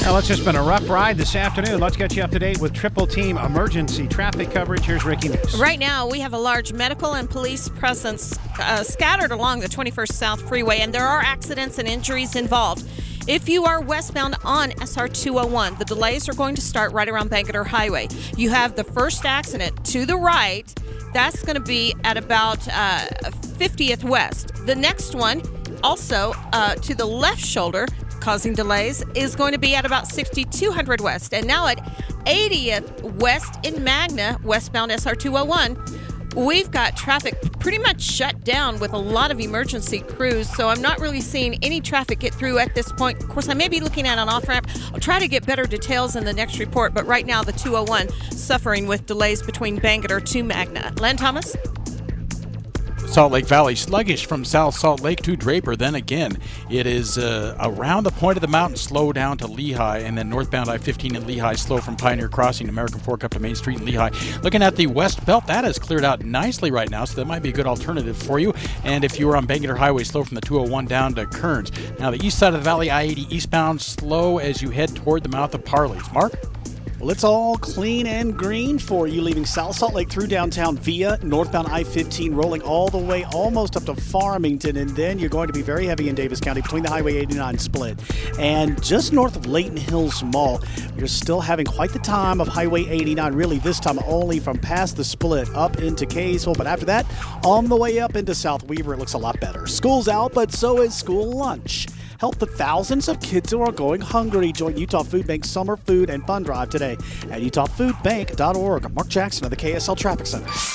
Well, it's just been a rough ride this afternoon. Let's get you up to date with Triple Team emergency traffic coverage. Here's Ricky News. Right now, we have a large medical and police presence scattered along the 21st South Freeway, and there are accidents and injuries involved. If you are westbound on SR 201, the delays are going to start right around Bangerter Highway. You have the first accident to the right. That's going to be at about 50th West. The next one, also to the left shoulder, causing delays, is going to be at about 6200 West. And now at 80th West in Magna, westbound SR 201, we've got traffic pretty much shut down with a lot of emergency crews, so I'm not really seeing any traffic get through at this point. Of course, I may be looking at an off-ramp. I'll try to get better details in the next report, but right now the 201 suffering with delays between Bangerter to Magna. Len Thomas? Salt Lake Valley sluggish from South Salt Lake to Draper. Then again, it is around the point of the mountain, slow down to Lehigh, and then northbound I-15 in Lehigh, slow from Pioneer Crossing, American Fork up to Main Street in Lehigh. Looking at the West Belt, that has cleared out nicely right now, so that might be a good alternative for you. And if you were on Bangerter Highway, slow from the 201 down to Kearns. Now the east side of the valley, I-80 eastbound, slow as you head toward the mouth of Parley's. Mark? Well, it's all clean and green for you, leaving South Salt Lake through downtown via northbound I-15, rolling all the way almost up to Farmington, and then you're going to be very heavy in Davis County between the Highway 89 split. And just north of Layton Hills Mall, you're still having quite the time of Highway 89, really this time only from past the split up into Kaysville, but after that, on the way up into South Weaver, it looks a lot better. School's out, but so is school lunch. Help the thousands of kids who are going hungry. Join Utah Food Bank's Summer Food and Fun Drive today at utahfoodbank.org. Mark Jackson of the KSL Traffic Center.